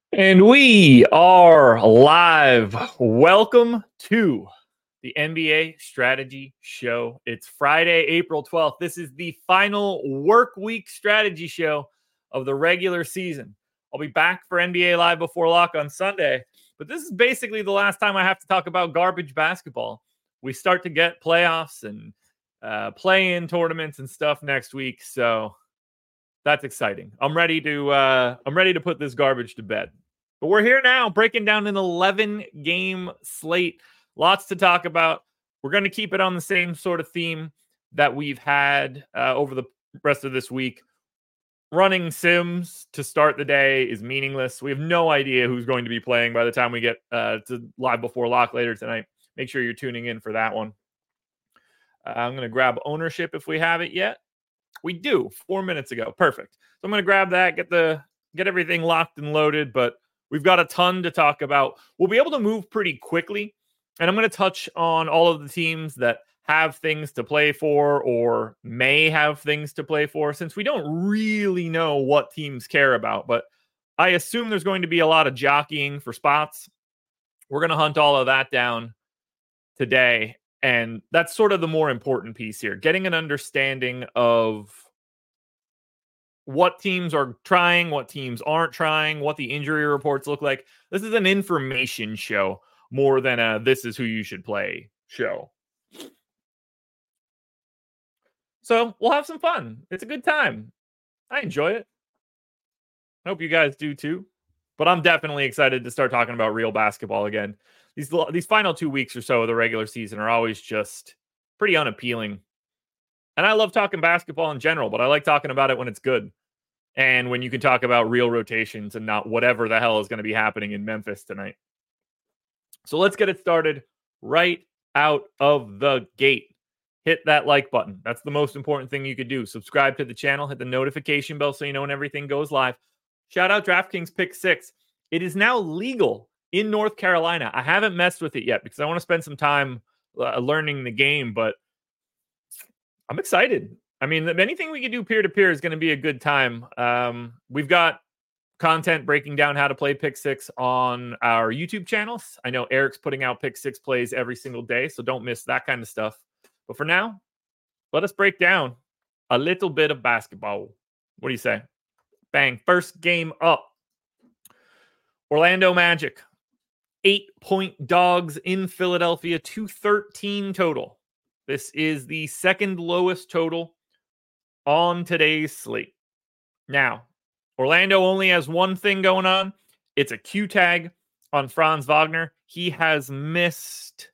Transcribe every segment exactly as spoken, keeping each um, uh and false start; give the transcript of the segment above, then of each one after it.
And we are live. Welcome to the N B A Strategy Show. It's Friday, April twelfth. This is the final work week strategy show of the regular season. I'll be back for N B A Live Before Lock on Sunday, but this is basically the last time I have to talk about garbage basketball. We start to get playoffs and uh, play-in tournaments and stuff next week, so that's exciting. I'm ready to uh, I'm ready to put this garbage to bed. But we're here now, breaking down an eleven-game slate. Lots to talk about. We're going to keep it on the same sort of theme that we've had uh, over the rest of this week. Running sims to start the day is meaningless. We have no idea who's going to be playing by the time we get uh, to Live Before Lock later tonight. Make sure you're tuning in for that one. Uh, I'm going to grab ownership if we have it yet. We do, four minutes ago. Perfect. So I'm going to grab that, get the get everything locked and loaded, but we've got a ton to talk about. We'll be able to move pretty quickly, and I'm going to touch on all of the teams that have things to play for or may have things to play for, since we don't really know what teams care about. But I assume there's going to be a lot of jockeying for spots. We're going to hunt all of that down today. And that's sort of the more important piece here, getting an understanding of what teams are trying, what teams aren't trying, what the injury reports look like. This is an information show more than a this is who you should play show. So we'll have some fun. It's a good time. I enjoy it. I hope you guys do too. But I'm definitely excited to start talking about real basketball again. These, these final two weeks or so of the regular season are always just pretty unappealing. And I love talking basketball in general, but I like talking about it when it's good. And when you can talk about real rotations and not whatever the hell is going to be happening in Memphis tonight. So let's get it started right out of the gate. Hit that like button. That's the most important thing you could do. Subscribe to the channel. Hit the notification bell so you know when everything goes live. Shout out DraftKings Pick six. It is now legal in North Carolina. I haven't messed with it yet because I want to spend some time uh, learning the game, but I'm excited. I mean, anything we can do peer-to-peer is going to be a good time. Um, we've got content breaking down how to play Pick six on our YouTube channels. I know Eric's putting out Pick six plays every single day, so don't miss that kind of stuff. But for now, let us break down a little bit of basketball. What do you say? Bang. First game up. Orlando Magic. Eight-point dogs in Philadelphia. two thirteen total. This is the second lowest total on today's slate. Now, Orlando only has one thing going on. It's a Q tag on Franz Wagner. He has missed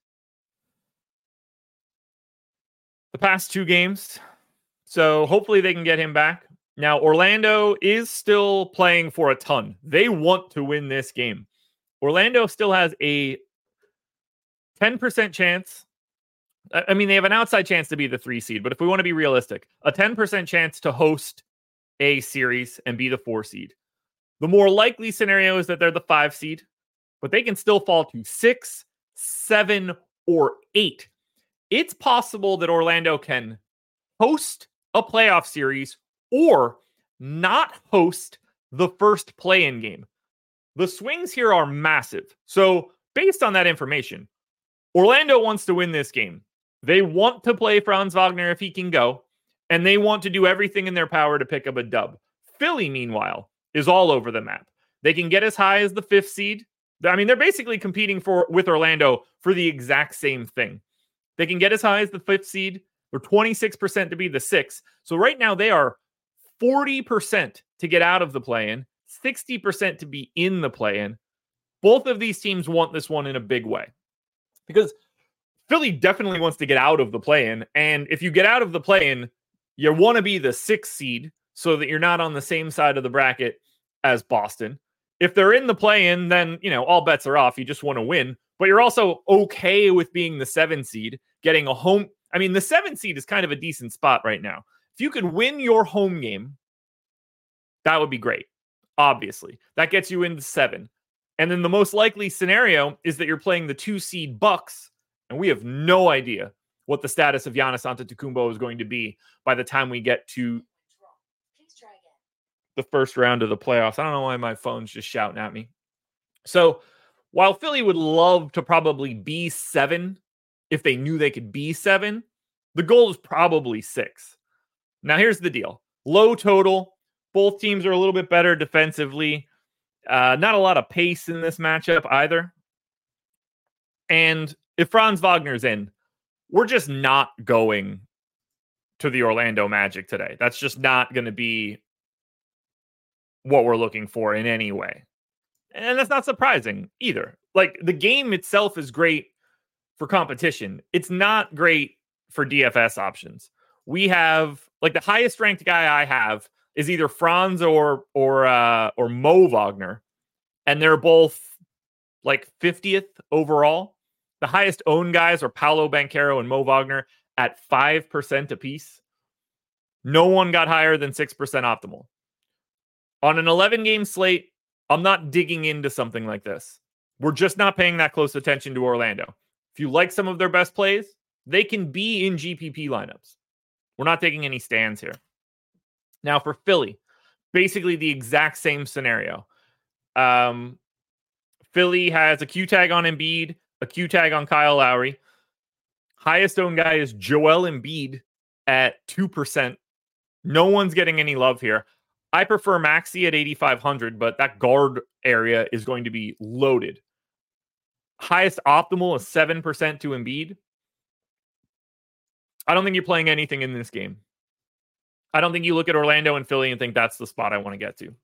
the past two games. So hopefully they can get him back. Now, Orlando is still playing for a ton. They want to win this game. Orlando still has a ten percent chance. I mean, they have an outside chance to be the three seed, but if we want to be realistic, a ten percent chance to host a series and be the four seed. The more likely scenario is that they're the five seed, but they can still fall to six, seven, or eight. It's possible that Orlando can host a playoff series or not host the first play-in game. The swings here are massive. So based on that information, Orlando wants to win this game. They want to play Franz Wagner if he can go, and they want to do everything in their power to pick up a dub. Philly, meanwhile, is all over the map. They can get as high as the fifth seed. I mean, they're basically competing for with Orlando for the exact same thing. They can get as high as the fifth seed. They're twenty-six percent to be the sixth. So right now they are forty percent to get out of the play-in, sixty percent to be in the play-in. Both of these teams want this one in a big way because Philly definitely wants to get out of the play-in. And if you get out of the play-in, you want to be the sixth seed so that you're not on the same side of the bracket as Boston. If they're in the play-in, then, you know, all bets are off. You just want to win. But you're also okay with being the seven seed, getting a home. I mean, the seven seed is kind of a decent spot right now. If you could win your home game, that would be great. Obviously, that gets you into seven. And then the most likely scenario is that you're playing the two seed Bucks, and we have no idea what the status of Giannis Antetokounmpo is going to be by the time we get to the first round of the playoffs. I don't know why my phone's just shouting at me. So while Philly would love to probably be seven, if they knew they could be seven, the goal is probably six. Now, here's the deal. Low total. Both teams are a little bit better defensively. Uh, not a lot of pace in this matchup either. And if Franz Wagner's in, we're just not going to the Orlando Magic today. That's just not going to be what we're looking for in any way. And that's not surprising either. Like, the game itself is great for competition. It's not great for D F S options. We have, like, the highest ranked guy I have is either Franz or or uh, or Mo Wagner, and they're both like fiftieth overall. The highest owned guys are Paolo Banchero and Mo Wagner at five percent apiece. No one got higher than six percent optimal. On an eleven-game slate, I'm not digging into something like this. We're just not paying that close attention to Orlando. If you like some of their best plays, they can be in G P P lineups. We're not taking any stands here. Now for Philly, basically the exact same scenario. Um, Philly has a Q tag on Embiid, a Q tag on Kyle Lowry. Highest owned guy is Joel Embiid at two percent. No one's getting any love here. I prefer Maxey at eighty-five hundred, but that guard area is going to be loaded. Highest optimal is seven percent to Embiid. I don't think you're playing anything in this game. I don't think you look at Orlando and Philly and think that's the spot I want to get to.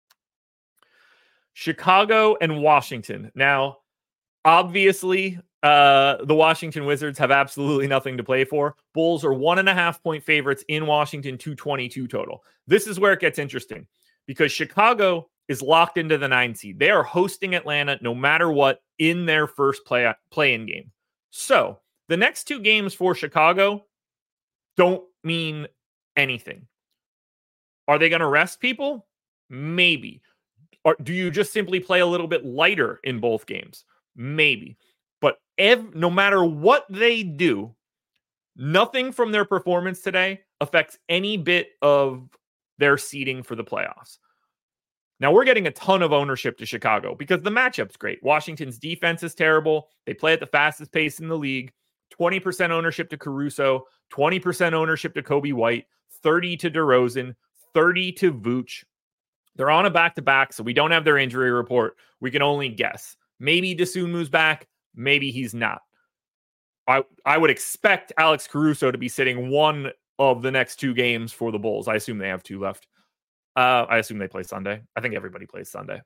Chicago and Washington. Now, obviously, uh, the Washington Wizards have absolutely nothing to play for. Bulls are one and a half point favorites in Washington, two twenty-two total. This is where it gets interesting because Chicago is locked into the nine seed. They are hosting Atlanta no matter what in their first play play-in game. So the next two games for Chicago don't mean anything. Are they going to rest people? Maybe. Or do you just simply play a little bit lighter in both games? Maybe. But ev- no matter what they do, nothing from their performance today affects any bit of their seeding for the playoffs. Now, we're getting a ton of ownership to Chicago because the matchup's great. Washington's defense is terrible. They play at the fastest pace in the league. twenty percent ownership to Caruso, twenty percent ownership to Kobe White, thirty to DeRozan, thirty to Vooch. They're on a back-to-back, so we don't have their injury report. We can only guess. Maybe Dosunmu's back. Maybe he's not. I, I would expect Alex Caruso to be sitting one of the next two games for the Bulls. I assume they have two left. Uh, I assume they play Sunday. I think everybody plays Sunday.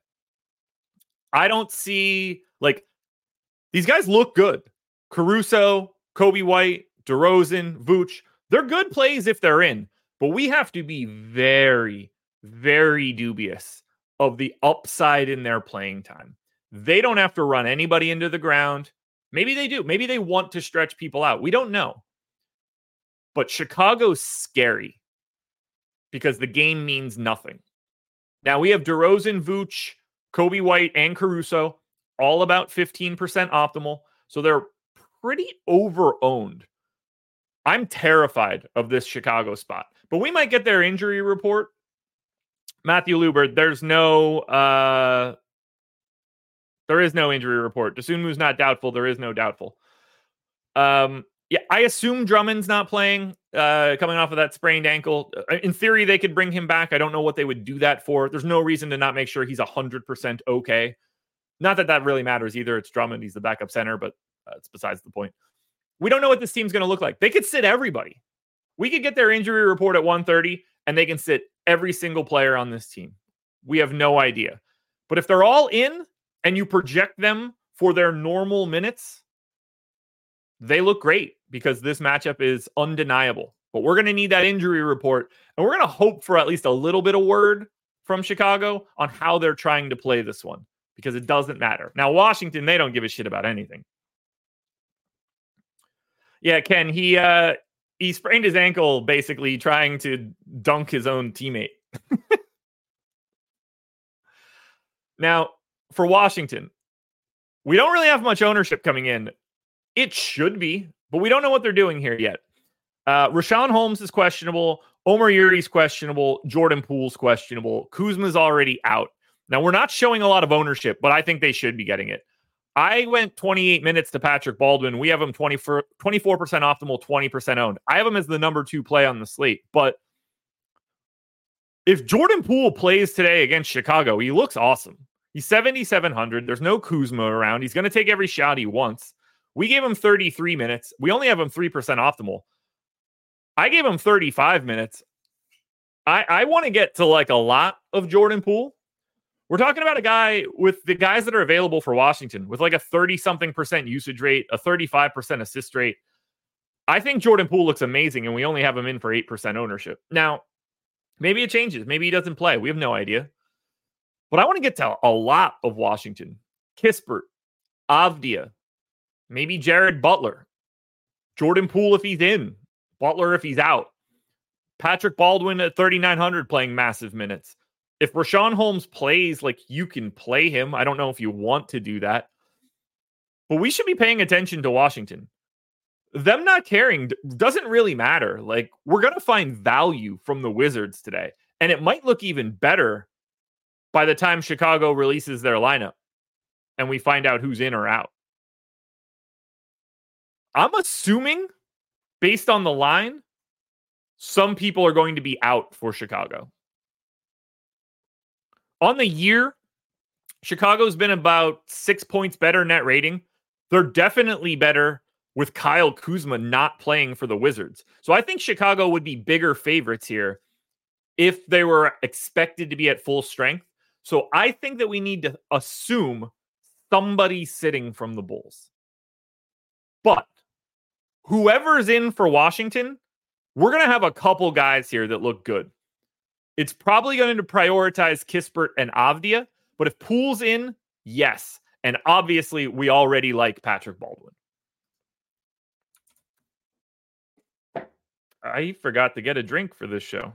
I don't see, like, these guys look good. Caruso, Kobe White, DeRozan, Vooch. They're good plays if they're in, but we have to be very, very dubious of the upside in their playing time. They don't have to run anybody into the ground. Maybe they do. Maybe they want to stretch people out. We don't know. But Chicago's scary because the game means nothing. Now we have DeRozan, Vooch, Kobe White, and Caruso, all about fifteen percent optimal. So they're pretty over-owned. I'm terrified of this Chicago spot. But we might get their injury report. Matthew Luber, there's no... Uh, there is no injury report. Dosunmu's not doubtful. There is no doubtful. Um, yeah, I assume Drummond's not playing, uh, coming off of that sprained ankle. In theory, they could bring him back. I don't know what they would do that for. There's no reason to not make sure he's one hundred percent okay. Not that that really matters either. It's Drummond. He's the backup center, but uh, it's besides the point. We don't know what this team's going to look like. They could sit everybody. We could get their injury report at one thirty, and they can sit every single player on this team. We have no idea. But if they're all in, and you project them for their normal minutes, they look great because this matchup is undeniable. But we're going to need that injury report, and we're going to hope for at least a little bit of word from Chicago on how they're trying to play this one because it doesn't matter. Now, Washington, they don't give a shit about anything. Yeah, Ken, he uh, he sprained his ankle basically trying to dunk his own teammate. Now, for Washington, we don't really have much ownership coming in. It should be, but we don't know what they're doing here yet. Uh, Rashawn Holmes is questionable. Omer Yuri's questionable. Jordan Poole's questionable. Kuzma's already out. Now, we're not showing a lot of ownership, but I think they should be getting it. I went twenty-eight minutes to Patrick Baldwin. We have him twenty-four percent optimal, twenty percent owned. I have him as the number two play on the slate. But if Jordan Poole plays today against Chicago, he looks awesome. He's seventy-seven hundred. There's no Kuzma around. He's going to take every shot he wants. We gave him thirty-three minutes. We only have him three percent optimal. I gave him thirty-five minutes. I, I want to get to like a lot of Jordan Poole. We're talking about a guy with the guys that are available for Washington with like a thirty-something percent usage rate, a thirty-five percent assist rate. I think Jordan Poole looks amazing, and we only have him in for eight percent ownership. Now, maybe it changes. Maybe he doesn't play. We have no idea. But I want to get to a lot of Washington. Kispert, Avdia, maybe Jared Butler, Jordan Poole if he's in, Butler if he's out, Patrick Baldwin at thirty-nine hundred playing massive minutes. If Rashawn Holmes plays, like, you can play him. I don't know if you want to do that. But we should be paying attention to Washington. Them not caring doesn't really matter. Like, we're going to find value from the Wizards today. And it might look even better by the time Chicago releases their lineup and we find out who's in or out. I'm assuming, based on the line, some people are going to be out for Chicago. On the year, Chicago's been about six points better net rating. They're definitely better with Kyle Kuzma not playing for the Wizards. So I think Chicago would be bigger favorites here if they were expected to be at full strength. So I think that we need to assume somebody's sitting from the Bulls. But whoever's in for Washington, we're going to have a couple guys here that look good. It's probably going to prioritize Kispert and Avdia, but if Poole's in, yes. And obviously, we already like Patrick Baldwin. I forgot to get a drink for this show.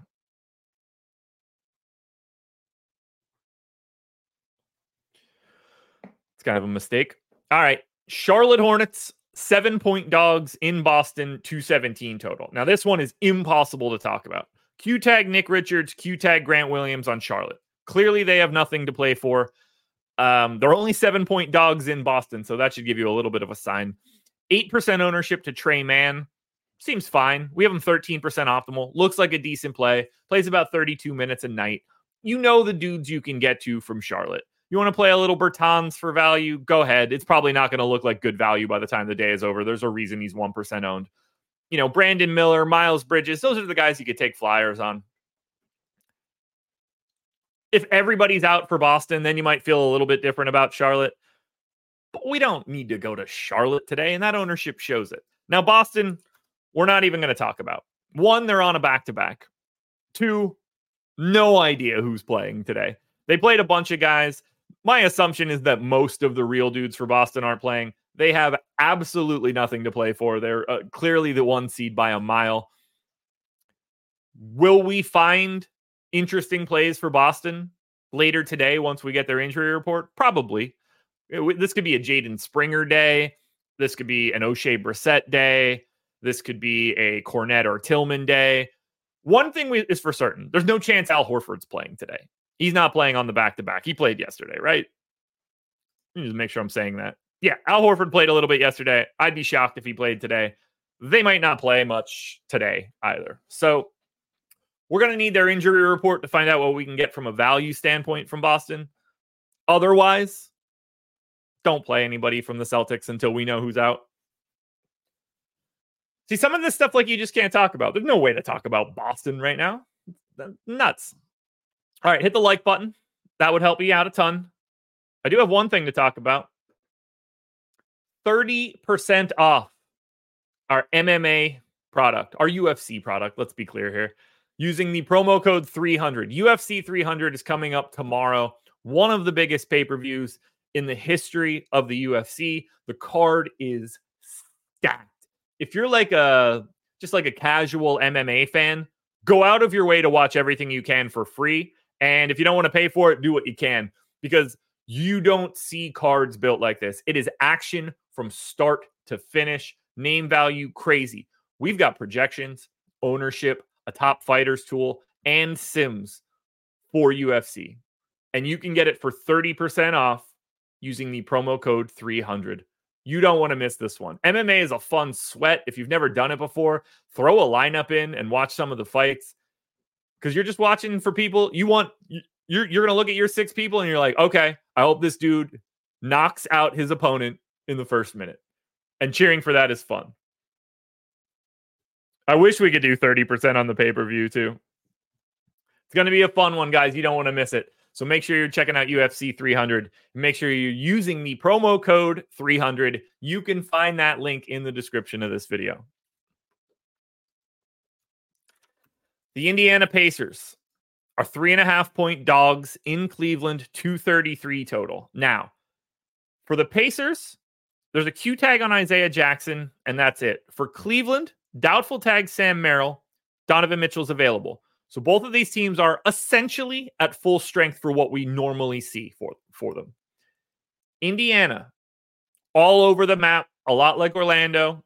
It's kind of a mistake. All right. Charlotte Hornets, seven-point dogs in Boston, two seventeen total. Now, this one is impossible to talk about. Q-tag Nick Richards, Q-tag Grant Williams on Charlotte. Clearly, they have nothing to play for. Um, they're only seven-point dogs in Boston, so that should give you a little bit of a sign. eight percent ownership to Trey Mann. Seems fine. We have him thirteen percent optimal. Looks like a decent play. Plays about thirty-two minutes a night. You know the dudes you can get to from Charlotte. You want to play a little Bertans for value? Go ahead. It's probably not going to look like good value by the time the day is over. There's a reason he's one percent owned. You know, Brandon Miller, Miles Bridges, those are the guys you could take flyers on. If everybody's out for Boston, then you might feel a little bit different about Charlotte. But we don't need to go to Charlotte today, and that ownership shows it. Now, Boston, we're not even going to talk about. One, they're on a back-to-back. Two, no idea who's playing today. They played a bunch of guys. My assumption is that most of the real dudes for Boston aren't playing. They have absolutely nothing to play for. They're uh, clearly the one seed by a mile. Will we find interesting plays for Boston later today once we get their injury report? Probably. It, this could be a Jaden Springer day. This could be an O'Shea Brissett day. This could be a Cornette or Tillman day. One thing we, is for certain. There's no chance Al Horford's playing today. He's not playing on the back-to-back. He played yesterday, right? Let me just make sure I'm saying that. Yeah, Al Horford played a little bit yesterday. I'd be shocked if he played today. They might not play much today either. So we're going to need their injury report to find out what we can get from a value standpoint from Boston. Otherwise, don't play anybody from the Celtics until we know who's out. See, some of this stuff, like, you just can't talk about. There's no way to talk about Boston right now. Nuts. All right, hit the like button. That would help me out a ton. I do have one thing to talk about. thirty percent off our M M A product, our U F C product. Let's be clear here. Using the promo code three hundred. U F C three hundred is coming up tomorrow. One of the biggest pay-per-views in the history of the U F C. The card is stacked. If you're like a just like a casual M M A fan, go out of your way to watch everything you can for free. And if you don't want to pay for it, do what you can, because you don't see cards built like this. It is action from start to finish. Name value, crazy. We've got projections, ownership, a top fighters tool, and sims for U F C. and you can get it for thirty percent off using the promo code three hundred. You don't want to miss this one. M M A is a fun sweat. If you've never done it before, throw a lineup in and watch some of the fights, because you're just watching for people. You want you're you're going to look at your six people and you're like, okay, I hope this dude knocks out his opponent in the first minute. And cheering for that is fun. I wish we could do thirty percent on the pay-per-view too. It's going to be a fun one, guys. You don't want to miss it. So make sure you're checking out U F C three hundred. Make sure you're using the promo code three hundred. You can find that link in the description of this video. The Indiana Pacers are three and a half point dogs in Cleveland, two thirty-three total. Now, for the Pacers, there's a Q tag on Isaiah Jackson, and that's it. For Cleveland, doubtful tag Sam Merrill. Donovan Mitchell's available. So both of these teams are essentially at full strength for what we normally see for, for them. Indiana, all over the map, a lot like Orlando,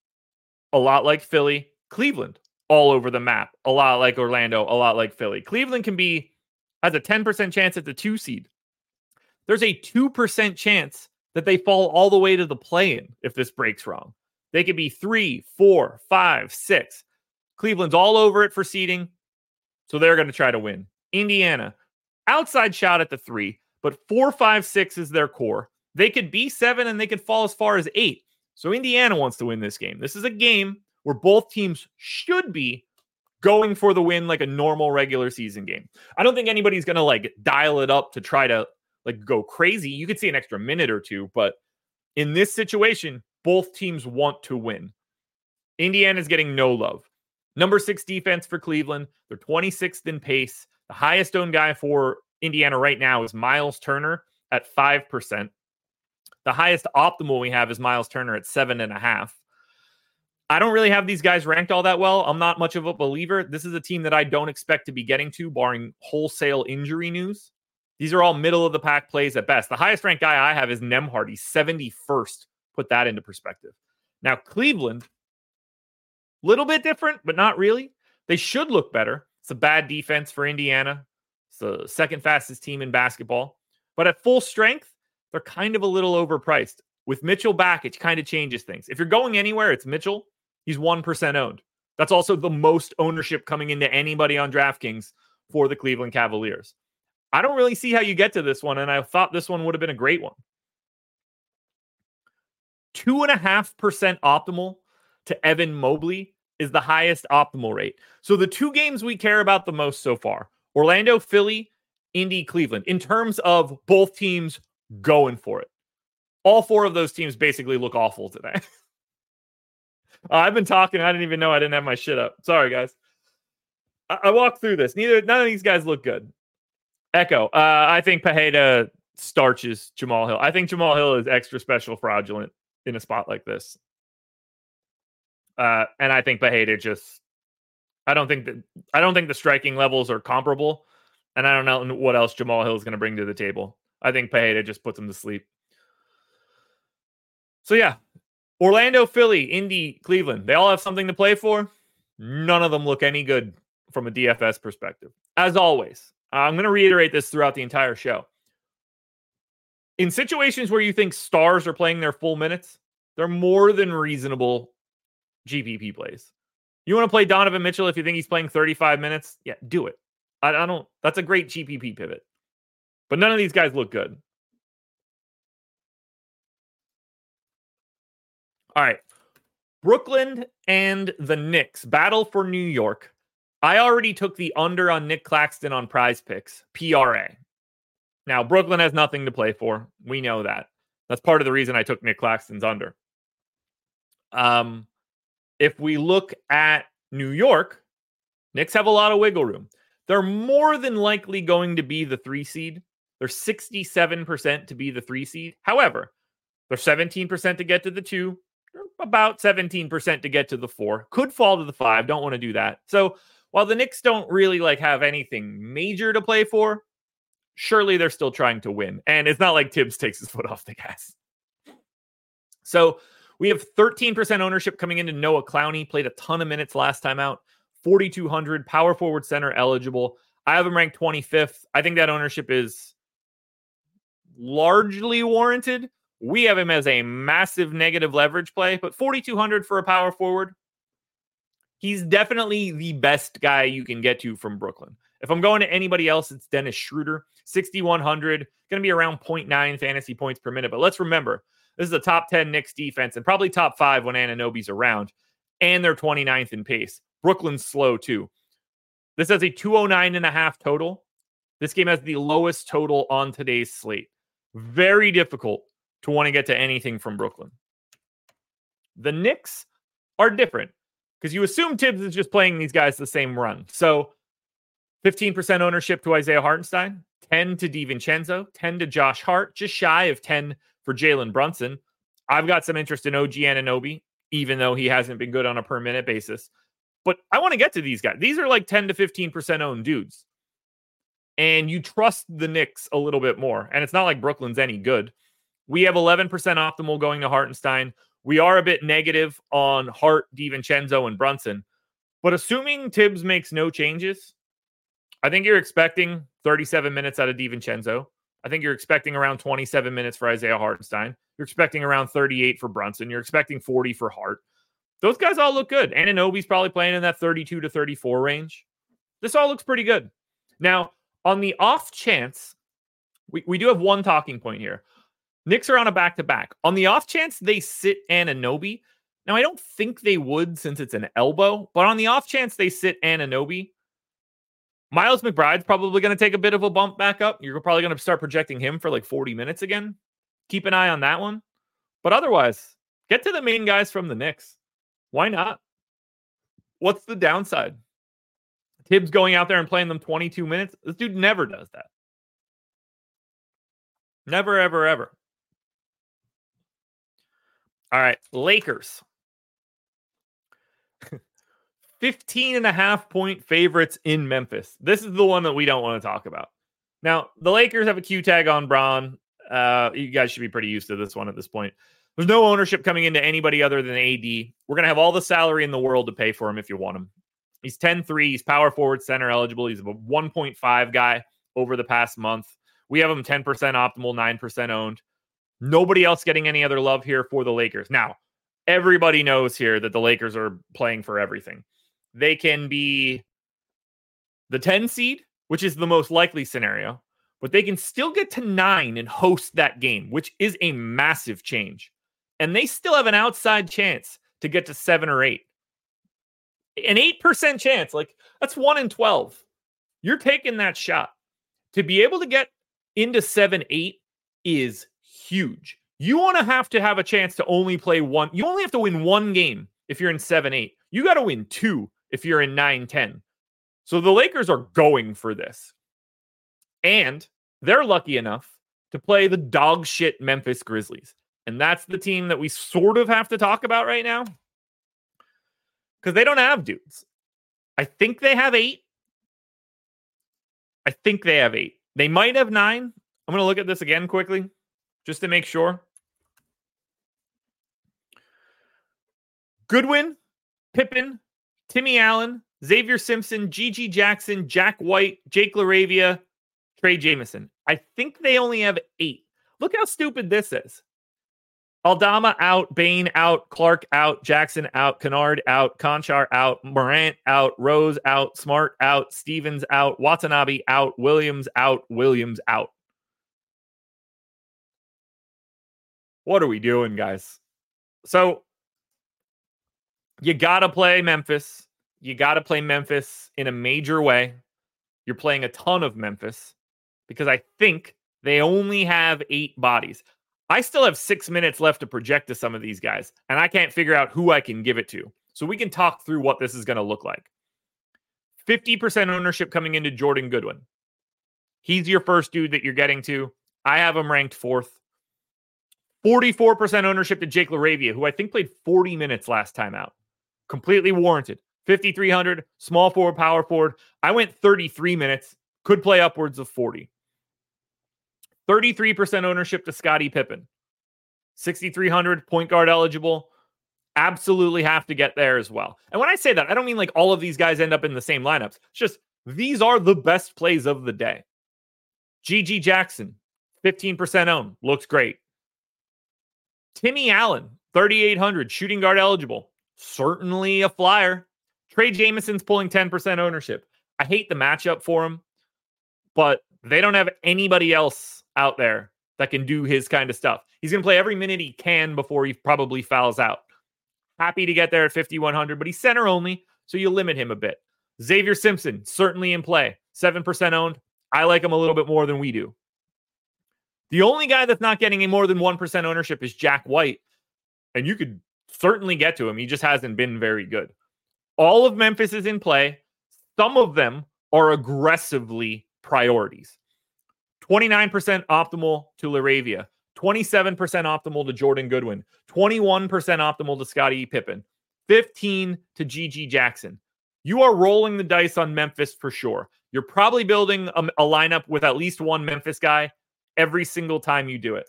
a lot like Philly. Cleveland, all over the map, a lot like Orlando, a lot like Philly. Cleveland can be, has a ten percent chance at the two seed. There's a two percent chance that they fall all the way to the play-in if this breaks wrong. They could be three, four, five, six. Cleveland's all over it for seeding. So they're going to try to win. Indiana, outside shot at the three, but four, five, six is their core. They could be seven and they could fall as far as eight. So Indiana wants to win this game. This is a game where both teams should be going for the win like a normal regular season game. I don't think anybody's going to like dial it up to try to like go crazy. You could see an extra minute or two, but in this situation, both teams want to win. Indiana's getting no love. Number six defense for Cleveland. They're twenty-sixth in pace. The highest owned guy for Indiana right now is Miles Turner at five percent. The highest optimal we have is Miles Turner at seven and a half. I don't really have these guys ranked all that well. I'm not much of a believer. This is a team that I don't expect to be getting to, barring wholesale injury news. These are all middle of the pack plays at best. The highest ranked guy I have is Nembhard. He's seventy-first. Put that into perspective. Now, Cleveland, little bit different, but not really. They should look better. It's a bad defense for Indiana. It's the second fastest team in basketball. But at full strength, they're kind of a little overpriced. With Mitchell back, it kind of changes things. If you're going anywhere, it's Mitchell. He's one percent owned. That's also the most ownership coming into anybody on DraftKings for the Cleveland Cavaliers. I don't really see how you get to this one, and I thought this one would have been a great one. two point five percent optimal to Evan Mobley is the highest optimal rate. So the two games we care about the most so far, Orlando, Philly, Indy, Cleveland, in terms of both teams going for it. All four of those teams basically look awful today. uh, I've been talking. I didn't even know I didn't have my shit up. Sorry, guys. I, I walked through this. Neither None of these guys look good. Echo. Uh, I think Pereira starches Jamal Hill. I think Jamal Hill is extra special fraudulent in a spot like this. Uh, and I think Pereira just, I don't think that, I don't think the striking levels are comparable. And I don't know what else Jamal Hill is going to bring to the table. I think Pereira just puts him to sleep. So yeah, Orlando, Philly, Indy, Cleveland, they all have something to play for. None of them look any good from a D F S perspective. As always, I'm going to reiterate this throughout the entire show. In situations where you think stars are playing their full minutes, they're more than reasonable G P P plays. You want to play Donovan Mitchell if you think he's playing thirty-five minutes? Yeah, do it. I, I don't, that's a great G P P pivot. But none of these guys look good. All right. Brooklyn and the Knicks battle for New York. I already took the under on Nick Claxton on Prize Picks, P R A. Now, Brooklyn has nothing to play for. We know that. That's part of the reason I took Nick Claxton's under. Um, if we look at New York, Knicks have a lot of wiggle room. They're more than likely going to be the three seed. They're sixty-seven percent to be the three seed. However, they're seventeen percent to get to the two. They're about seventeen percent to get to the four. Could fall to the five. Don't want to do that. So while the Knicks don't really like have anything major to play for, surely they're still trying to win. And it's not like Tibbs takes his foot off the gas. So we have thirteen percent ownership coming into Noah Clowney. Played a ton of minutes last time out. forty-two hundred, power forward center eligible. I have him ranked twenty-fifth. I think that ownership is largely warranted. We have him as a massive negative leverage play, but forty-two hundred for a power forward. He's definitely the best guy you can get to from Brooklyn. If I'm going to anybody else, it's Dennis Schroeder, sixty-one hundred, going to be around zero point nine fantasy points per minute. But let's remember, this is a top ten Knicks defense and probably top five when Anunoby's around, and they're twenty-ninth in pace. Brooklyn's slow too. This has a two oh nine and a half total. This game has the lowest total on today's slate. Very difficult to want to get to anything from Brooklyn. The Knicks are different because you assume Tibbs is just playing these guys the same run. So fifteen percent ownership to Isaiah Hartenstein, ten to DiVincenzo, ten to Josh Hart, just shy of ten for Jalen Brunson. I've got some interest in O G Anunoby, even though he hasn't been good on a per minute basis. But I want to get to these guys. These are like ten to fifteen percent owned dudes. And you trust the Knicks a little bit more. And it's not like Brooklyn's any good. We have eleven percent optimal going to Hartenstein. We are a bit negative on Hart, DiVincenzo, and Brunson. But assuming Tibbs makes no changes, I think you're expecting thirty-seven minutes out of DiVincenzo. I think you're expecting around twenty-seven minutes for Isaiah Hartenstein. You're expecting around thirty-eight for Brunson. You're expecting forty for Hart. Those guys all look good. Anunoby's probably playing in that thirty-two to thirty-four range. This all looks pretty good. Now, on the off chance, we, we do have one talking point here. Knicks are on a back-to-back. On the off chance they sit Anunoby, now I don't think they would since it's an elbow, but on the off chance they sit Anunoby, Miles McBride's probably going to take a bit of a bump back up. You're probably going to start projecting him for like forty minutes again. Keep an eye on that one. But otherwise, get to the main guys from the Knicks. Why not? What's the downside? Tibbs going out there and playing them twenty-two minutes? This dude never does that. Never, ever, ever. All right, Lakers. fifteen and a half point favorites in Memphis. This is the one that we don't want to talk about. Now, the Lakers have a Q tag on Bron. Uh, you guys should be pretty used to this one at this point. There's no ownership coming into anybody other than A D. We're going to have all the salary in the world to pay for him if you want him. He's ten three. He's power forward, center eligible. He's a one point five guy over the past month. We have him ten percent optimal, nine percent owned. Nobody else getting any other love here for the Lakers. Now, everybody knows here that the Lakers are playing for everything. They can be the ten seed, which is the most likely scenario, but they can still get to nine and host that game, which is a massive change. And they still have an outside chance to get to seven or eight. An eight percent chance, like that's one in twelve. You're taking that shot. To be able to get into seven eight is huge. You want to have to have a chance to only play one. You only have to win one game if you're in seven eight. You got to win two if you're in nine ten. So the Lakers are going for this. And they're lucky enough to play the dog shit Memphis Grizzlies. And that's the team that we sort of have to talk about right now. Because they don't have dudes. I think they have eight. I think they have eight. They might have nine. I'm going to look at this again quickly, just to make sure. Goodwin, Pippen, Timmy Allen, Xavier Simpson, Gigi Jackson, Jack White, Jake LaRavia, Trey Jameson. I think they only have eight. Look how stupid this is. Aldama out, Bain out, Clark out, Jackson out, Kennard out, Conchar out, Morant out, Rose out, Smart out, Stevens out, Watanabe out, Williams out, Williams out. What are we doing, guys? So you got to play Memphis. You got to play Memphis in a major way. You're playing a ton of Memphis because I think they only have eight bodies. I still have six minutes left to project to some of these guys, and I can't figure out who I can give it to. So we can talk through what this is going to look like. fifty percent ownership coming into Jordan Goodwin. He's your first dude that you're getting to. I have him ranked fourth. forty-four percent ownership to Jake LaRavia, who I think played forty minutes last time out. Completely warranted. fifty-three hundred, small forward, power forward. I went thirty-three minutes. Could play upwards of forty. thirty-three percent ownership to Scottie Pippen. sixty-three hundred, point guard eligible. Absolutely have to get there as well. And when I say that, I don't mean like all of these guys end up in the same lineups. It's just these are the best plays of the day. Gigi Jackson, fifteen percent owned. Looks great. Timmy Allen, thirty-eight hundred, shooting guard eligible. Certainly a flyer. Trey Jameson's pulling ten percent ownership. I hate the matchup for him, but they don't have anybody else out there that can do his kind of stuff. He's going to play every minute he can before he probably fouls out. Happy to get there at fifty-one hundred, but he's center only, so you limit him a bit. Xavier Simpson, certainly in play. seven percent owned. I like him a little bit more than we do. The only guy that's not getting a more than one percent ownership is Jack White, and you could certainly get to him. He just hasn't been very good. All of Memphis is in play. Some of them are aggressively priorities. twenty-nine percent optimal to LaRavia. twenty-seven percent optimal to Jordan Goodwin. twenty-one percent optimal to Scottie Pippen. fifteen to G G Jackson. You are rolling the dice on Memphis for sure. You're probably building a, a lineup with at least one Memphis guy every single time you do it.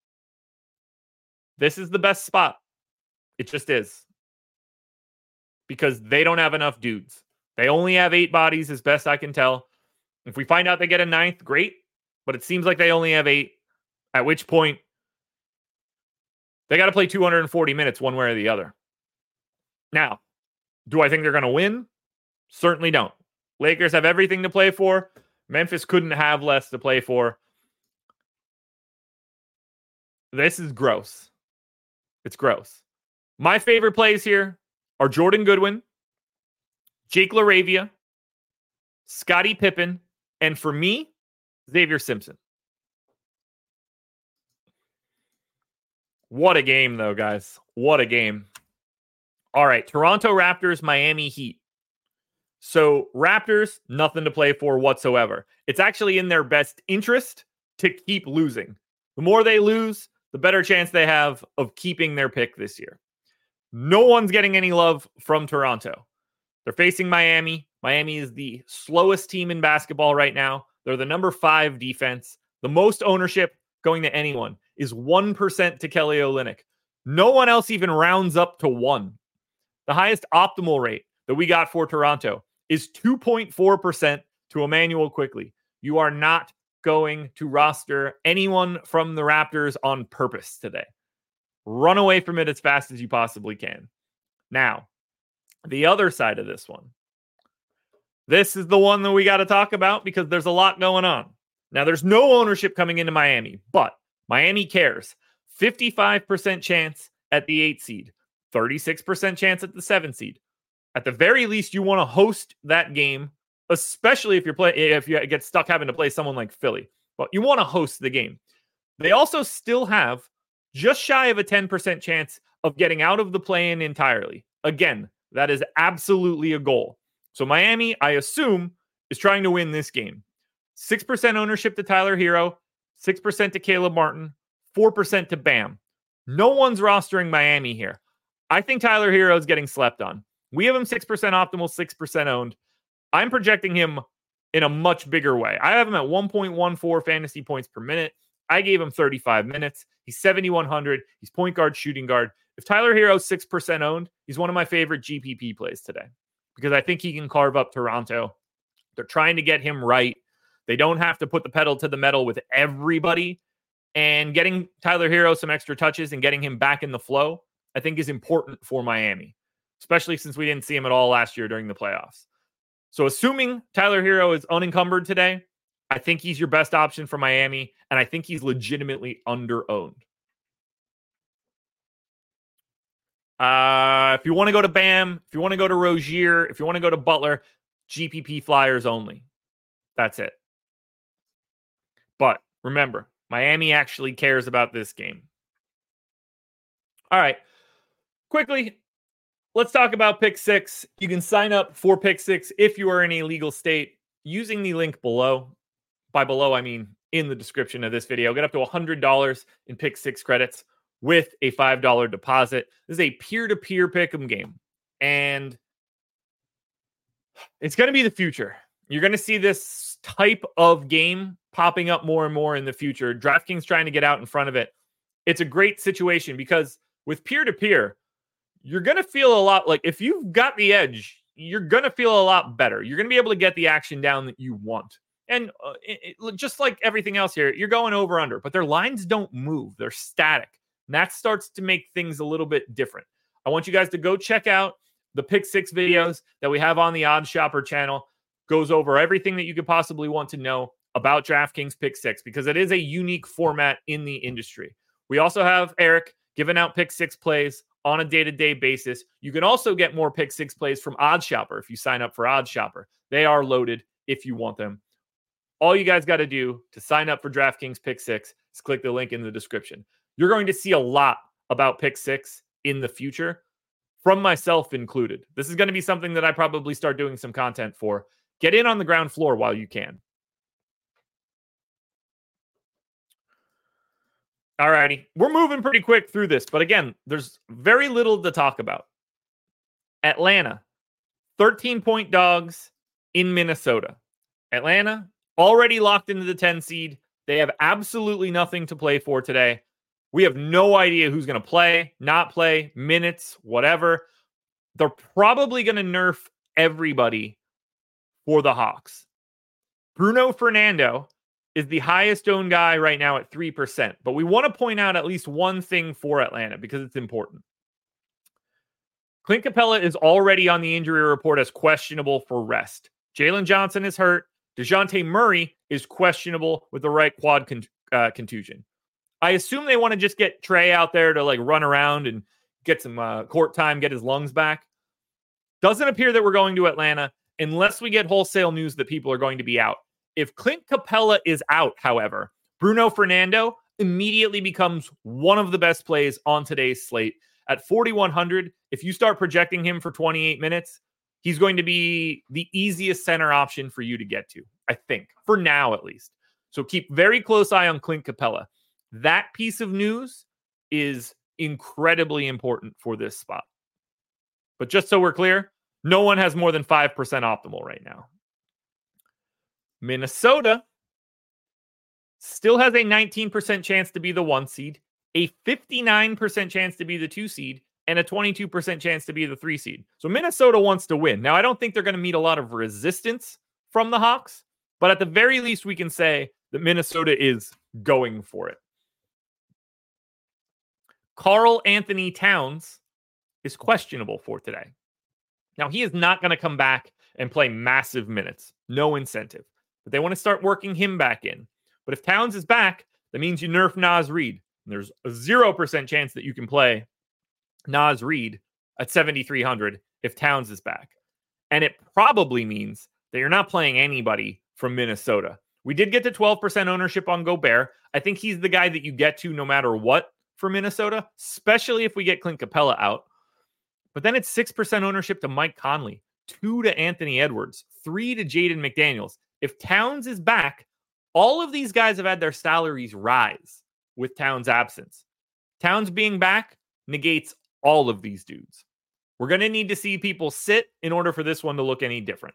This is the best spot. It just is. Because they don't have enough dudes. They only have eight bodies, as best I can tell. If we find out they get a ninth, great. But it seems like they only have eight. At which point, they got to play two hundred forty minutes one way or the other. Now, do I think they're going to win? Certainly don't. Lakers have everything to play for. Memphis couldn't have less to play for. This is gross. It's gross. My favorite plays here are Jordan Goodwin, Jake LaRavia, Scottie Pippen, and for me, Xavier Simpson. What a game, though, guys. What a game. All right, Toronto Raptors, Miami Heat. So Raptors, nothing to play for whatsoever. It's actually in their best interest to keep losing. The more they lose, the better chance they have of keeping their pick this year. No one's getting any love from Toronto. They're facing Miami. Miami is the slowest team in basketball right now. They're the number five defense. The most ownership going to anyone is one percent to Kelly Olynyk. No one else even rounds up to one. The highest optimal rate that we got for Toronto is two point four percent to Emmanuel Quickley. You are not going to roster anyone from the Raptors on purpose today. Run away from it as fast as you possibly can. Now, the other side of this one. This is the one that we got to talk about because there's a lot going on. Now, there's no ownership coming into Miami, but Miami cares. fifty-five percent chance at the eight seed, thirty-six percent chance at the seven seed. At the very least, you want to host that game, especially if you're play if you get stuck having to play someone like Philly. But you want to host the game. They also still have just shy of a ten percent chance of getting out of the play-in entirely. Again, that is absolutely a goal. So Miami, I assume, is trying to win this game. six percent ownership to Tyler Hero, six percent to Caleb Martin, four percent to Bam. No one's rostering Miami here. I think Tyler Hero is getting slept on. We have him six percent optimal, six percent owned. I'm projecting him in a much bigger way. I have him at one point one four fantasy points per minute. I gave him thirty-five minutes. He's seventy-one hundred. He's point guard, shooting guard. If Tyler Hero's six percent owned, he's one of my favorite G P P plays today because I think he can carve up Toronto. They're trying to get him right. They don't have to put the pedal to the metal with everybody. And getting Tyler Hero some extra touches and getting him back in the flow, I think is important for Miami, especially since we didn't see him at all last year during the playoffs. So assuming Tyler Hero is unencumbered today, I think he's your best option for Miami, and I think he's legitimately under-owned. Uh, if you want to go to Bam, if you want to go to Rozier, if you want to go to Butler, G P P flyers only. That's it. But remember, Miami actually cares about this game. All right. Quickly, let's talk about Pick Six. You can sign up for Pick Six if you are in a legal state using the link below. By below, I mean in the description of this video. Get up to one hundred dollars in Pick Six credits with a five dollars deposit. This is a peer-to-peer pick'em game. And it's going to be the future. You're going to see this type of game popping up more and more in the future. DraftKings trying to get out in front of it. It's a great situation because with peer-to-peer, you're going to feel a lot like if you've got the edge, you're going to feel a lot better. You're going to be able to get the action down that you want. And uh, it, it, just like everything else here, you're going over under, but their lines don't move. They're static. And that starts to make things a little bit different. I want you guys to go check out the Pick Six videos that we have on the Odds Shopper channel. Goes over everything that you could possibly want to know about DraftKings Pick Six, because it is a unique format in the industry. We also have Eric giving out Pick Six plays on a day-to-day basis. You can also get more Pick Six plays from Odds Shopper if you sign up for Odds Shopper. They are loaded if you want them. All you guys got to do to sign up for DraftKings Pick Six is click the link in the description. You're going to see a lot about Pick Six in the future, from myself included. This is going to be something that I probably start doing some content for. Get in on the ground floor while you can. All righty. We're moving pretty quick through this, but again, there's very little to talk about. Atlanta, thirteen-point dogs in Minnesota. Atlanta, already locked into the ten seed. They have absolutely nothing to play for today. We have no idea who's going to play, not play, minutes, whatever. They're probably going to nerf everybody for the Hawks. Bruno Fernando is the highest owned guy right now at three percent. But we want to point out at least one thing for Atlanta because it's important. Clint Capella is already on the injury report as questionable for rest. Jalen Johnson is hurt. DeJounte Murray is questionable with the right quad con- uh, contusion. I assume they want to just get Trey out there to like run around and get some uh, court time, get his lungs back. Doesn't appear that we're going to Atlanta unless we get wholesale news that people are going to be out. If Clint Capella is out, however, Bruno Fernando immediately becomes one of the best plays on today's slate. At forty-one hundred, if you start projecting him for twenty-eight minutes, he's going to be the easiest center option for you to get to, I think, for now at least. So keep very close eye on Clint Capella. That piece of news is incredibly important for this spot. But just so we're clear, no one has more than five percent optimal right now. Minnesota still has a nineteen percent chance to be the one seed, a fifty-nine percent chance to be the two seed, and a twenty-two percent chance to be the three seed. So Minnesota wants to win. Now, I don't think they're going to meet a lot of resistance from the Hawks, but at the very least, we can say that Minnesota is going for it. Karl Anthony Towns is questionable for today. Now, he is not going to come back and play massive minutes. No incentive. But they want to start working him back in. But if Towns is back, that means you nerf Naz Reid. And there's a zero percent chance that you can play Naz Reid at seventy-three hundred if Towns is back. And it probably means that you're not playing anybody from Minnesota. We did get to twelve percent ownership on Gobert. I think he's the guy that you get to no matter what for Minnesota, especially if we get Clint Capella out. But then it's six percent ownership to Mike Conley, two to Anthony Edwards, three to Jaden McDaniels. If Towns is back, all of these guys have had their salaries rise with Towns' absence. Towns being back negates all of these dudes. We're going to need to see people sit in order for this one to look any different.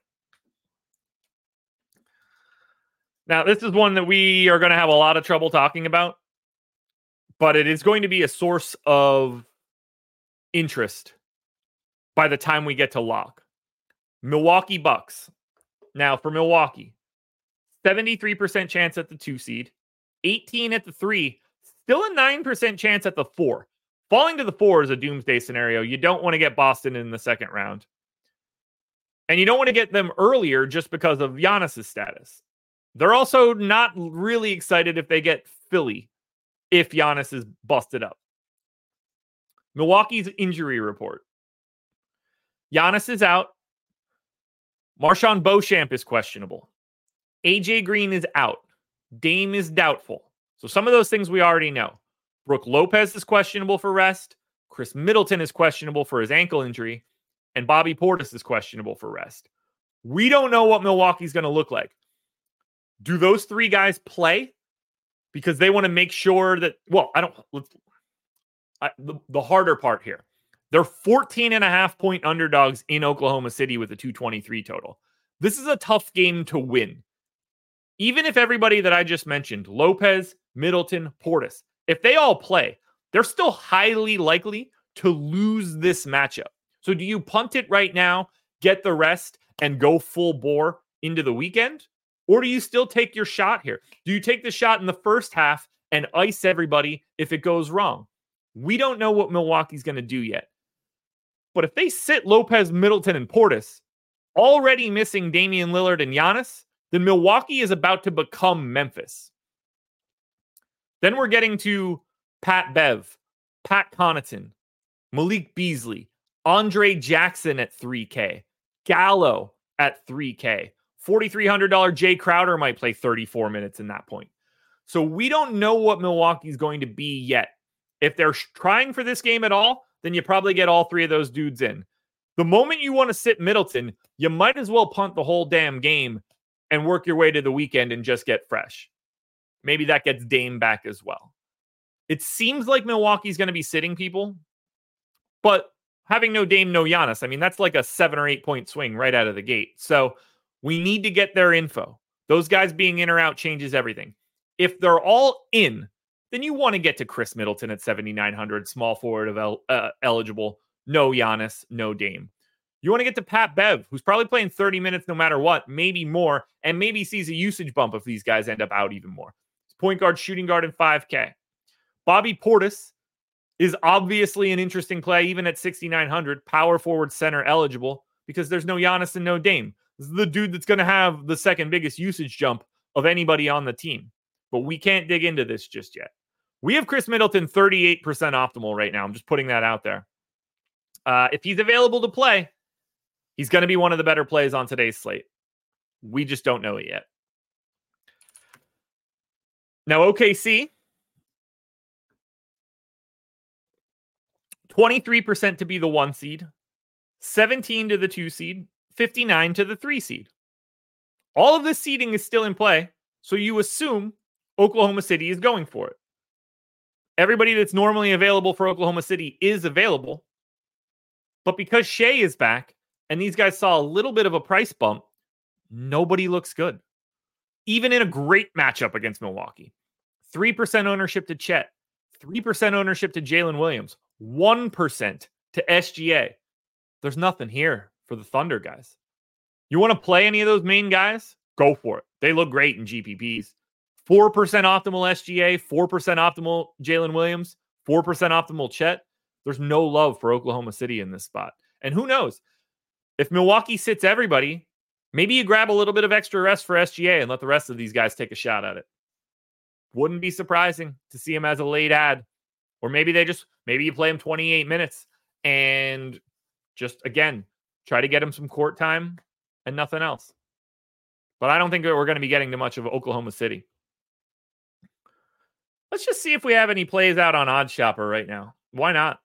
Now, this is one that we are going to have a lot of trouble talking about, but it is going to be a source of interest by the time we get to lock. Milwaukee Bucks. Now, for Milwaukee, seventy-three percent chance at the two seed, eighteen at the three, still a nine percent chance at the four. Falling to the four is a doomsday scenario. You don't want to get Boston in the second round. And you don't want to get them earlier just because of Giannis's status. They're also not really excited if they get Philly if Giannis is busted up. Milwaukee's injury report. Giannis is out. Marshawn Beauchamp is questionable. A J Green is out. Dame is doubtful. So some of those things we already know. Brook Lopez is questionable for rest. Chris Middleton is questionable for his ankle injury. And Bobby Portis is questionable for rest. We don't know what Milwaukee's going to look like. Do those three guys play? Because they want to make sure that, well, I don't, let's, I, the, the harder part here. They're fourteen and a half point underdogs in Oklahoma City with a two twenty-three total. This is a tough game to win. Even if everybody that I just mentioned, Lopez, Middleton, Portis, if they all play, they're still highly likely to lose this matchup. So do you punt it right now, get the rest, and go full bore into the weekend? Or do you still take your shot here? Do you take the shot in the first half and ice everybody if it goes wrong? We don't know what Milwaukee's going to do yet. But if they sit Lopez, Middleton, and Portis, already missing Damian Lillard and Giannis, then Milwaukee is about to become Memphis. Then we're getting to Pat Bev, Pat Connaughton, Malik Beasley, Andre Jackson at three K, Gallo at three K. four thousand three hundred dollars Jay Crowder might play thirty-four minutes in that point. So we don't know what Milwaukee's going to be yet. If they're trying for this game at all, then you probably get all three of those dudes in. The moment you want to sit Middleton, you might as well punt the whole damn game and work your way to the weekend and just get fresh. Maybe that gets Dame back as well. It seems like Milwaukee's going to be sitting people, but having no Dame, no Giannis, I mean, that's like a seven or eight point swing right out of the gate. So we need to get their info. Those guys being in or out changes everything. If they're all in, then you want to get to Chris Middleton at seventy-nine hundred, small forward of el- uh, eligible, no Giannis, no Dame. You want to get to Pat Bev, who's probably playing thirty minutes no matter what, maybe more, and maybe sees a usage bump if these guys end up out even more. Point guard, shooting guard, and five K. Bobby Portis is obviously an interesting play, even at sixty-nine hundred, power forward center eligible, because there's no Giannis and no Dame. This is the dude that's going to have the second biggest usage jump of anybody on the team. But we can't dig into this just yet. We have Chris Middleton thirty-eight percent optimal right now. I'm just putting that out there. Uh, if he's available to play, he's going to be one of the better plays on today's slate. We just don't know it yet. Now, O K C, twenty-three percent to be the one seed, seventeen to the two seed, fifty-nine to the three seed. All of this seeding is still in play, so you assume Oklahoma City is going for it. Everybody that's normally available for Oklahoma City is available, but because Shea is back and these guys saw a little bit of a price bump, nobody looks good. Even in a great matchup against Milwaukee. three percent ownership to Chet, three percent ownership to Jalen Williams, one percent to S G A. There's nothing here for the Thunder guys. You want to play any of those main guys? Go for it. They look great in G P Ps. four percent optimal S G A, four percent optimal Jalen Williams, four percent optimal Chet. There's no love for Oklahoma City in this spot. And who knows? If Milwaukee sits everybody, maybe you grab a little bit of extra rest for S G A and let the rest of these guys take a shot at it. Wouldn't be surprising to see him as a late ad. Or maybe they just, maybe you play him twenty-eight minutes and just, again, try to get him some court time and nothing else. But I don't think that we're going to be getting too much of Oklahoma City. Let's just see if we have any plays out on OddsShopper right now. Why not?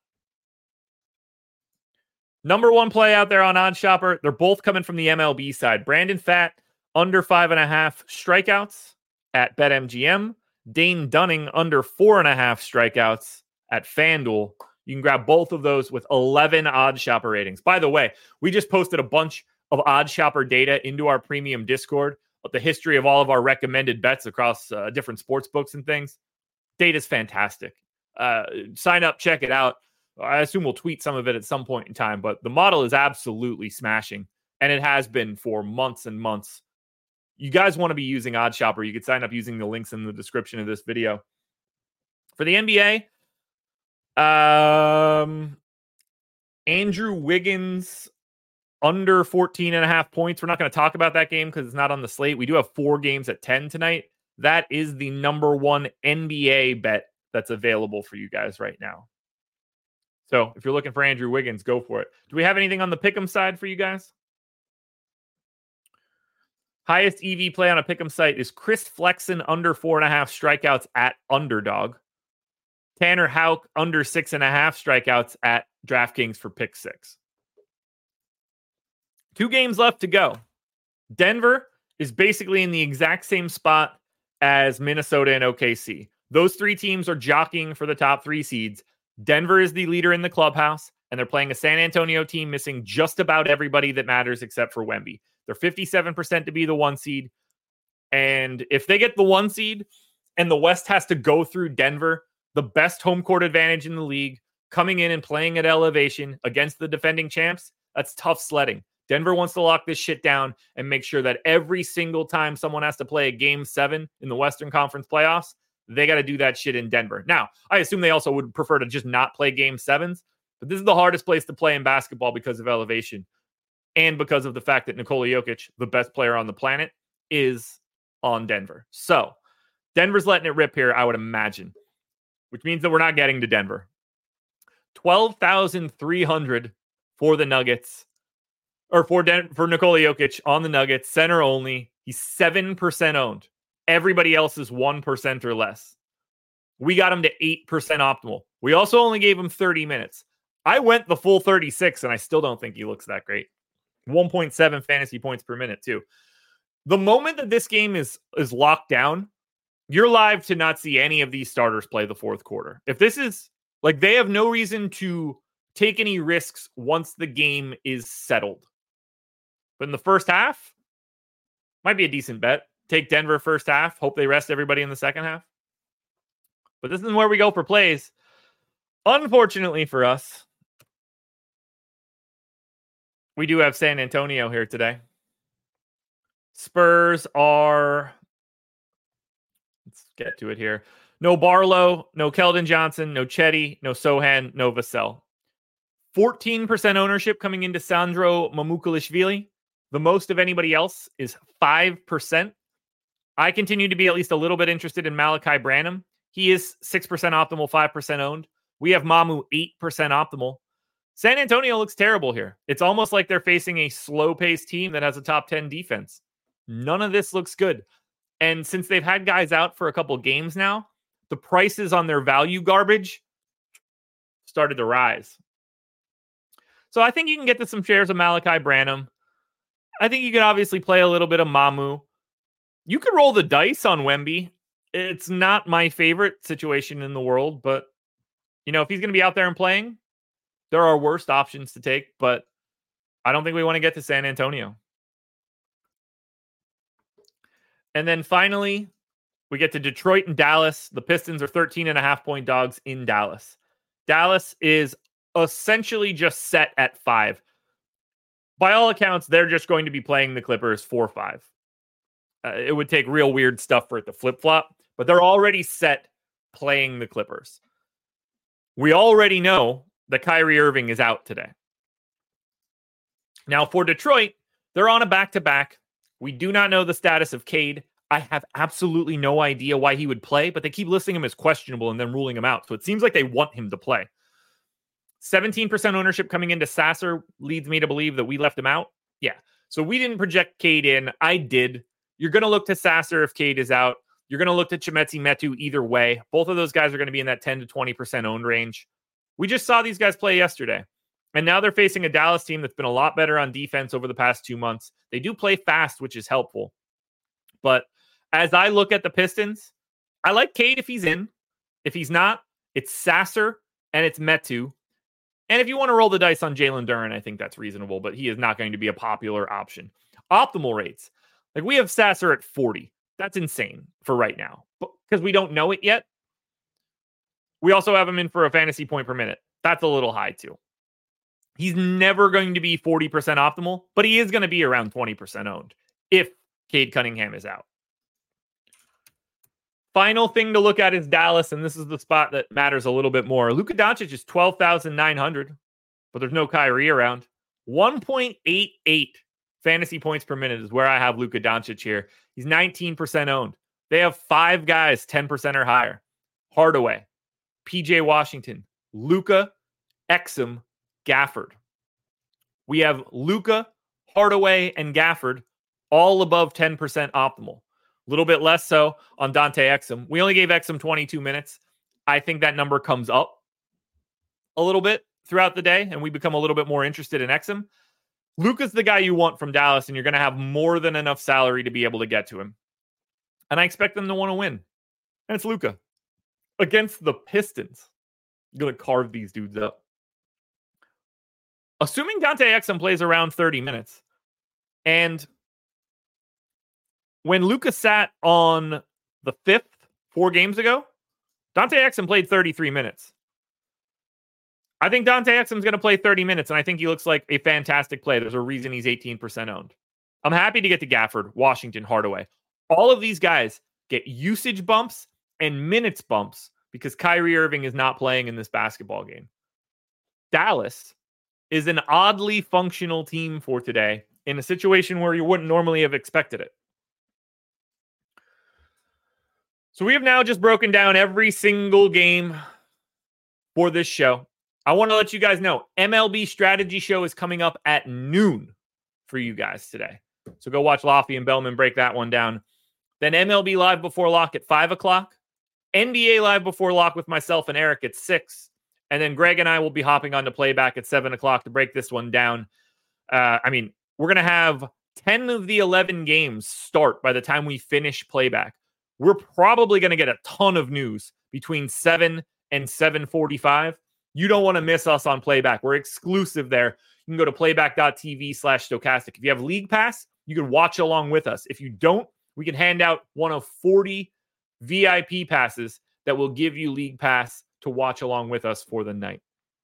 Number one play out there on OddsShopper. They're both coming from the M L B side. Brandon Pfaadt, under five and a half strikeouts at BetMGM. Dane Dunning, under four and a half strikeouts at FanDuel. You can grab both of those with eleven OddsShopper ratings. By the way, we just posted a bunch of OddsShopper data into our premium Discord of the history of all of our recommended bets across uh, different sports books and things. Data's fantastic. Uh, sign up, check it out. I assume we'll tweet some of it at some point in time, but the model is absolutely smashing, and it has been for months and months. You guys want to be using OddsShopper, you could sign up using the links in the description of this video. For the N B A, um, Andrew Wiggins, under fourteen and a half points. We're not going to talk about that game because it's not on the slate. We do have four games at ten tonight. That is the number one N B A bet that's available for you guys right now. So if you're looking for Andrew Wiggins, go for it. Do we have anything on the pick'em side for you guys? Highest E V play on a pick'em site is Chris Flexen, under four and a half strikeouts at Underdog. Tanner Houck, under six and a half strikeouts at DraftKings for pick six. Two games left to go. Denver is basically in the exact same spot as Minnesota and O K C. Those three teams are jockeying for the top three seeds. Denver is the leader in the clubhouse, and they're playing a San Antonio team missing just about everybody that matters except for Wemby. They're fifty-seven percent to be the one seed. And if they get the one seed and the West has to go through Denver, the best home court advantage in the league, coming in and playing at elevation against the defending champs, that's tough sledding. Denver wants to lock this shit down and make sure that every single time someone has to play a game seven in the Western Conference playoffs, they got to do that shit in Denver. Now, I assume they also would prefer to just not play game sevens, but this is the hardest place to play in basketball because of elevation and because of the fact that Nikola Jokic, the best player on the planet, is on Denver. So Denver's letting it rip here, I would imagine, which means that we're not getting to Denver. twelve thousand three hundred for the Nuggets, or for, Den- for Nikola Jokic on the Nuggets, center only. He's seven percent owned. Everybody else is one percent or less. We got him to eight percent optimal. We also only gave him thirty minutes. I went the full thirty-six, and I still don't think he looks that great. one point seven fantasy points per minute, too. The moment that this game is, is locked down, you're live to not see any of these starters play the fourth quarter. If this is, like, they have no reason to take any risks once the game is settled. But in the first half, might be a decent bet. Take Denver first half. Hope they rest everybody in the second half. But this is where we go for plays. Unfortunately for us, we do have San Antonio here today. Spurs are... Let's get to it here. No Barlow, no Keldon Johnson, no Chetty, no Sohan, no Vassell. fourteen percent ownership coming into Sandro Mamukelashvili. The most of anybody else is five percent. I continue to be at least a little bit interested in Malachi Branham. He is six percent optimal, five percent owned. We have Mamu eight percent optimal. San Antonio looks terrible here. It's almost like they're facing a slow-paced team that has a top ten defense. None of this looks good. And since they've had guys out for a couple games now, the prices on their value garbage started to rise. So I think you can get to some shares of Malachi Branham. I think you can obviously play a little bit of Mamu. You could roll the dice on Wemby. It's not my favorite situation in the world, but, you know, if he's going to be out there and playing, there are worse options to take, but I don't think we want to get to San Antonio. And then finally, we get to Detroit and Dallas. The Pistons are thirteen and a half point dogs in Dallas. Dallas is essentially just set at five. By all accounts, they're just going to be playing the Clippers four five. Uh, it would take real weird stuff for it to flip-flop, but they're already set playing the Clippers. We already know that Kyrie Irving is out today. Now, for Detroit, they're on a back-to-back. We do not know the status of Cade. I have absolutely no idea why he would play, but they keep listing him as questionable and then ruling him out. So it seems like they want him to play. seventeen percent ownership coming into Sasser leads me to believe that we left him out. Yeah. So we didn't project Cade in. I did. You're going to look to Sasser if Cade is out. You're going to look to Chimezie Metu either way. Both of those guys are going to be in that ten to twenty percent owned range. We just saw these guys play yesterday. And now they're facing a Dallas team that's been a lot better on defense over the past two months. They do play fast, which is helpful. But as I look at the Pistons, I like Cade if he's in. If he's not, it's Sasser and it's Metu. And if you want to roll the dice on Jalen Duren, I think that's reasonable, but he is not going to be a popular option. Optimal rates. Like we have Sasser at forty. That's insane for right now because we don't know it yet. We also have him in for a fantasy point per minute. That's a little high too. He's never going to be forty percent optimal, but he is going to be around twenty percent owned if Cade Cunningham is out. Final thing to look at is Dallas, and this is the spot that matters a little bit more. Luka Doncic is twelve thousand nine hundred, but there's no Kyrie around. one point eight eight fantasy points per minute is where I have Luka Doncic here. He's nineteen percent owned. They have five guys ten percent or higher. Hardaway, P J Washington, Luka, Exum, Gafford. We have Luka, Hardaway, and Gafford all above ten percent optimal. A little bit less so on Dante Exum. We only gave Exum twenty-two minutes. I think that number comes up a little bit throughout the day, and we become a little bit more interested in Exum. Luka's the guy you want from Dallas, and you're going to have more than enough salary to be able to get to him. And I expect them to want to win. And it's Luka against the Pistons. You're going to carve these dudes up. Assuming Dante Exum plays around thirty minutes, and when Luka sat on the fifth four games ago, Dante Exum played thirty-three minutes. I think Dante Exum's going to play thirty minutes, and I think he looks like a fantastic play. There's a reason he's eighteen percent owned. I'm happy to get to Gafford, Washington, Hardaway. All of these guys get usage bumps and minutes bumps because Kyrie Irving is not playing in this basketball game. Dallas is an oddly functional team for today in a situation where you wouldn't normally have expected it. So we have now just broken down every single game for this show. I want to let you guys know, M L B Strategy Show is coming up at noon for you guys today. So go watch Lofty and Bellman break that one down. Then M L B Live Before Lock at five o'clock. N B A Live Before Lock with myself and Eric at six. And then Greg and I will be hopping on to Playback at seven o'clock to break this one down. Uh, I mean, we're going to have ten of the eleven games start by the time we finish Playback. We're probably going to get a ton of news between seven and seven forty-five. You don't want to miss us on Playback. We're exclusive there. You can go to playback.tv slash stochastic. If you have League Pass, you can watch along with us. If you don't, we can hand out one of forty V I P passes that will give you League Pass to watch along with us for the night.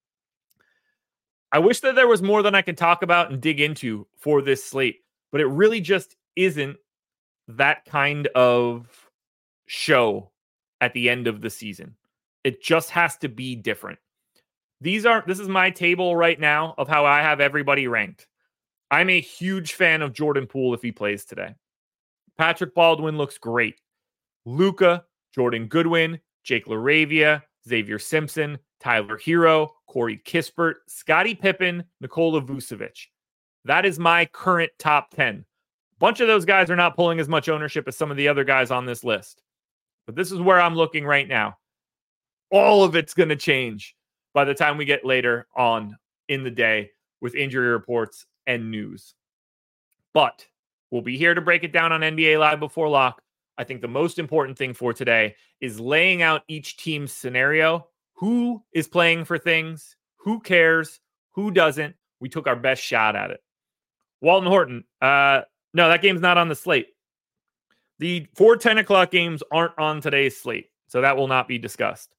I wish that there was more than I could talk about and dig into for this slate, but it really just isn't that kind of show at the end of the season. It just has to be different. These are, this is my table right now of how I have everybody ranked. I'm a huge fan of Jordan Poole if he plays today. Patrick Baldwin looks great. Luka, Jordan Goodwin, Jake LaRavia, Xavier Simpson, Tyler Hero, Corey Kispert, Scottie Pippen, Nikola Vucevic. That is my current top ten. A bunch of those guys are not pulling as much ownership as some of the other guys on this list. But this is where I'm looking right now. All of it's going to change by the time we get later on in the day with injury reports and news. But we'll be here to break it down on N B A Live Before Lock. I think the most important thing for today is laying out each team's scenario. Who is playing for things? Who cares? Who doesn't? We took our best shot at it. Walton Horton. Uh, no, that game's not on the slate. The four ten o'clock games aren't on today's slate, so that will not be discussed.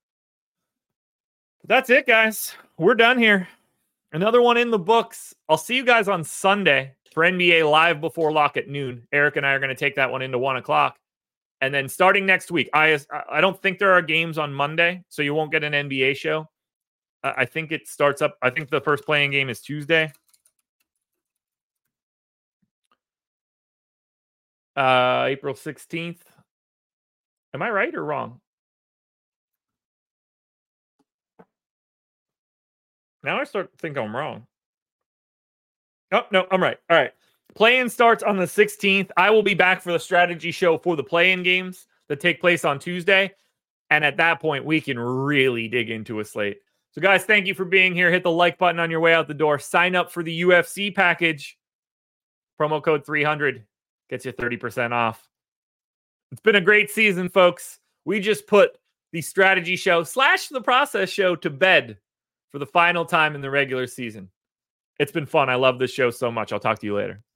But that's it, guys. We're done here. Another one in the books. I'll see you guys on Sunday for N B A Live Before Lock at noon. Eric and I are going to take that one into one o'clock. And then starting next week, I I don't think there are games on Monday, so you won't get an N B A show. I think it starts up. I think the first playing game is Tuesday. Uh, April sixteenth. Am I right or wrong? Now I start to think I'm wrong. Oh, no, I'm right. All right. Play-in starts on the sixteenth. I will be back for the strategy show for the play-in games that take place on Tuesday. And at that point, we can really dig into a slate. So, guys, thank you for being here. Hit the like button on your way out the door. Sign up for the U F C package. Promo code three hundred gets you thirty percent off. It's been a great season, folks. We just put the strategy show slash the process show to bed for the final time in the regular season. It's been fun. I love this show so much. I'll talk to you later.